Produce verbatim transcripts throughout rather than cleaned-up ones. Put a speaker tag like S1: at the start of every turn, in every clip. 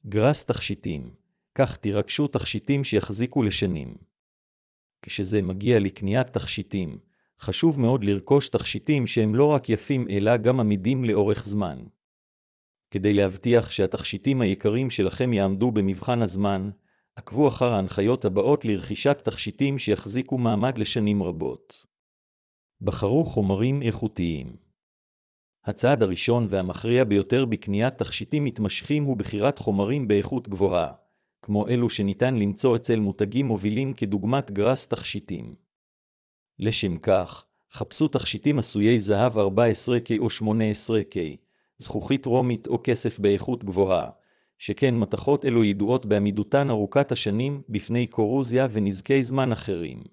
S1: גראס תכשיטים. כך תירכשו תכשיטים שיחזיקו לשנים. כשזה מגיע לקניית תכשיטים, חשוב מאוד לרכוש תכשיטים שהם לא רק יפים אלא גם עמידים לאורך זמן. כדי להבטיח שהתכשיטים היקרים שלכם יעמדו במבחן הזמן, עקבו אחר ההנחיות הבאות לרכישת תכשיטים שיחזיקו מעמד לשנים רבות. בחרו חומרים איכותיים. הצעד הראשון והמכריע ביותר בקניית תכשיטים מתמשכים הוא בחירת חומרים באיכות גבוהה, כמו אלו שניתן למצוא אצל מותגים מובילים כדוגמת גראס תכשיטים. לשם כך, חפשו תכשיטים עשויי זהב ארבע עשרה קיי או שמונה עשרה קיי, זכוכית רומית או כסף באיכות גבוהה, שכן מתכות אלו ידועות בעמידותן ארוכת השנים בפני קורוזיה ונזקי זמן אחרים.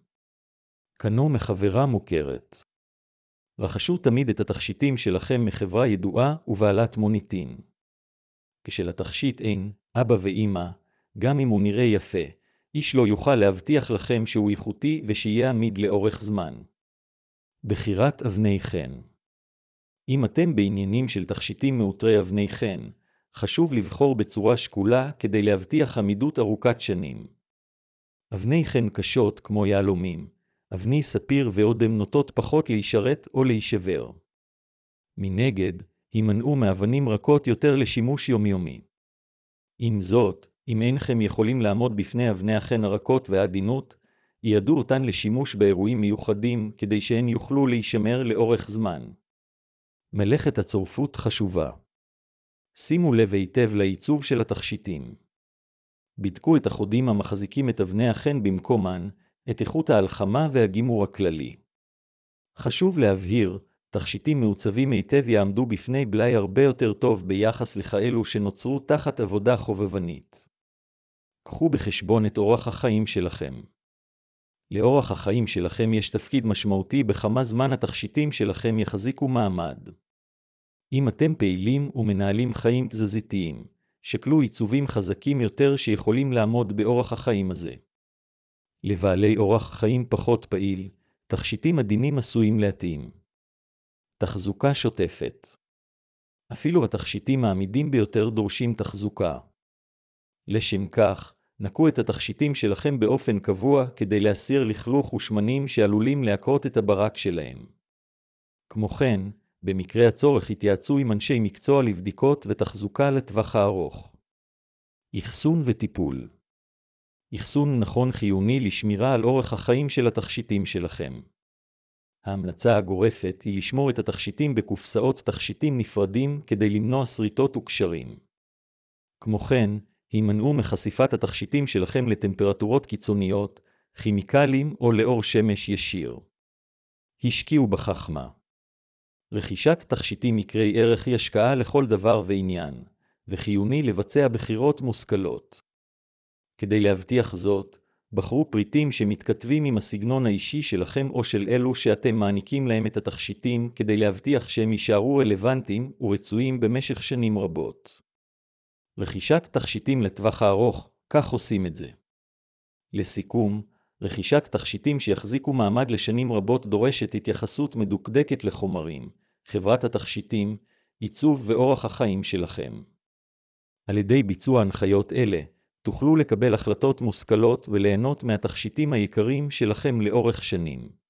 S1: קנו מחברה מוכרת. רכשו תמיד את התכשיטים שלכם מחברה ידועה ובעלת מוניטין. כשלתכשיט אין אבא ואמא, גם אם הוא נראה יפה, איש לא יוכל להבטיח לכם שהוא איכותי ושיהיה עמיד לאורך זמן. בחירת אבני חן. אם אתם בעניינים של תכשיטים מאותרי אבני חן, חשוב לבחור בצורה שקולה כדי להבטיח עמידות ארוכת שנים. אבני חן קשות כמו יהלומים, אבני ספיר ועוד הן נוטות פחות להישרת או להישבר. מנגד, הימנעו מאבנים רכות יותר לשימוש יומיומי. עם זאת, אם אינכם יכולים לעמוד בפני אבני החן הרכות והעדינות, ייעדו אותן לשימוש באירועים מיוחדים כדי שהן יוכלו להישמר לאורך זמן. מלאכת הצורפות חשובה. שימו לב היטב לעיצוב של התכשיטים. בדקו את החודים המחזיקים את אבני החן במקומן, את איכות ההלחמה והגימור הכללי. חשוב להבהיר, תכשיטים מעוצבים היטב יעמדו בפני בלאי הרבה יותר טוב ביחס לכאלו שנוצרו תחת עבודה חובבנית. קחו בחשבון את אורח החיים שלכם. לאורח החיים שלכם יש תפקיד משמעותי בכמה זמן התכשיטים שלכם יחזיקו מעמד. אם אתם פעילים ומנהלים חיים תזזיתיים, שקלו עיצובים חזקים יותר שיכולים לעמוד באורח החיים הזה. לבעלי אורח חיים פחות פעיל, תכשיטים עדינים עשויים להתאים. תחזוקה שוטפת. אפילו התכשיטים העמידים ביותר דורשים תחזוקה. לשם כך, נקו את התכשיטים שלכם באופן קבוע כדי להסיר לכלוך ושמנים שעלולים להכות את הברק שלהם. כמו כן, במקרה הצורך התייעצו עם אנשי מקצוע לבדיקות ותחזוקה לטווח הארוך. אחסון וטיפול. אחסון נכון חיוני לשמירה על אורך החיים של התכשיטים שלכם. ההמלצה הגורפת היא לשמור את התכשיטים בקופסאות תכשיטים נפרדים כדי למנוע שריטות וקשרים. כמו כן, הימנעו מחשיפת התכשיטים שלכם לטמפרטורות קיצוניות, כימיקלים או לאור שמש ישיר. השקיעו בחכמה. רכישת תכשיטים מקרי ערך היא השקעה לכל דבר ועניין, וחיוני לבצע בחירות מושכלות. כדי להבטיח זאת, בחרו פריטים שמתכתבים עם הסגנון האישי שלכם או של אלו שאתם מעניקים להם את התכשיטים כדי להבטיח שהם יישארו רלוונטיים ורצויים במשך שנים רבות. רכישת תכשיטים לטווח הארוך, כך עושים את זה. לסיכום, רכישת תכשיטים שיחזיקו מעמד לשנים רבות דורשת התייחסות מדוקדקת לחומרים, חברת התכשיטים, עיצוב ואורח החיים שלכם. על ידי ביצוע הנחיות אלה, תוכלו לקבל החלטות מושכלות וליהנות מהתכשיטים היקרים שלכם לאורך שנים.